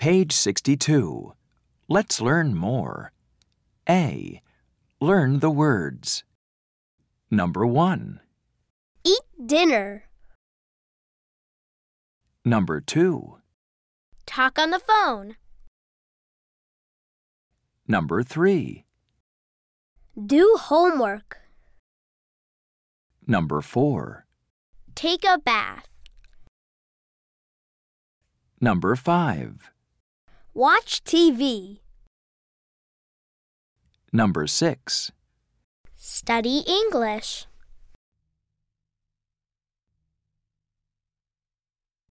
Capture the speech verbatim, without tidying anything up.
Page sixty-two. Let's learn more. A. Learn the words. Number one. Eat dinner. Number two. Talk on the phone. Number three. Do homework. Number four. Take a bath. Number five. Watch T V. Number six. Study English.